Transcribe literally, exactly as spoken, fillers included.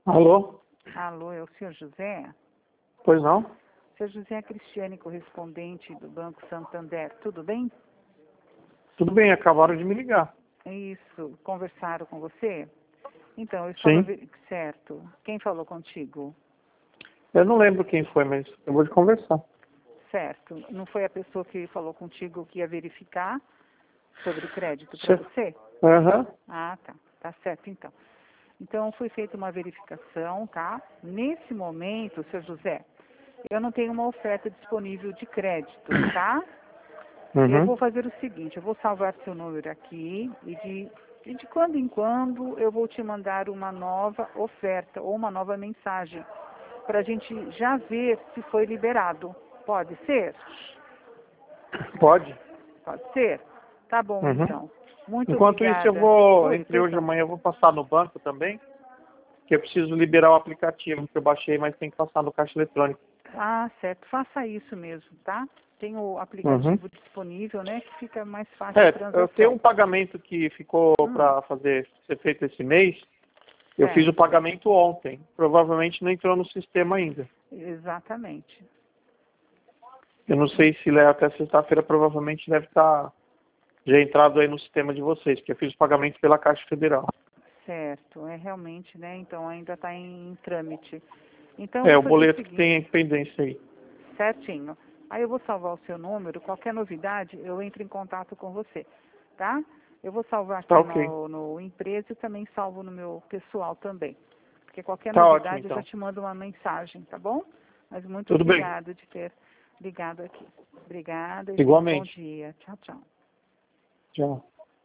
Alô? Alô, é o senhor José? Pois não? Senhor José é Cristiane, correspondente do Banco Santander. Tudo bem? Tudo bem, acabaram de me ligar. Isso. Conversaram com você? Então, eu estava... Sim. ve- Certo. Quem falou contigo? Eu não lembro quem foi, mas eu vou te conversar. Certo. Não foi a pessoa que falou contigo que ia verificar sobre o crédito para Certo. você? Aham. Ah, tá. Tá certo, então. Então, foi feita uma verificação, tá? Nesse momento, senhor José, eu não tenho uma oferta disponível de crédito, tá? Eu Uhum. vou fazer o seguinte, eu vou salvar seu número aqui e de, e de quando em quando eu vou te mandar uma nova oferta ou uma nova mensagem para a gente já ver se foi liberado. Pode ser? Pode? Pode ser? Tá bom, Uhum. então. Muito Enquanto isso, eu obrigada. vou, Oi, entre hoje e perdão. amanhã, eu vou passar no banco também, que eu preciso liberar o aplicativo que eu baixei, mas tem que passar no caixa eletrônico. Ah, certo. Faça isso mesmo, tá? Tem o Uhum. aplicativo disponível, né? Que fica mais fácil a É, eu tenho um transação. pagamento que ficou Hum, para fazer ser feito esse mês. Eu fiz o certo. pagamento ontem. Provavelmente não entrou no sistema ainda. Exatamente. Eu não sei se leva até sexta-feira, provavelmente deve estar já entrado aí no sistema de vocês, porque eu fiz o pagamento pela Caixa Federal. Certo, é realmente, né? Então ainda está em, trâmite. Então eu É, vou o fazer o boleto que seguinte, tem pendência aí. certinho. Aí eu vou salvar o seu número, qualquer novidade eu entro em contato com você, tá? Eu vou salvar Tá aqui ok. no, no empresa e também salvo no meu pessoal também. Porque qualquer Tá ótimo, novidade eu já então. te mando uma mensagem, tá bom? Mas muito Tudo bem. obrigada de ter ligado aqui. Obrigada e tenha um bom Igualmente. dia. Tchau, tchau. Tchau.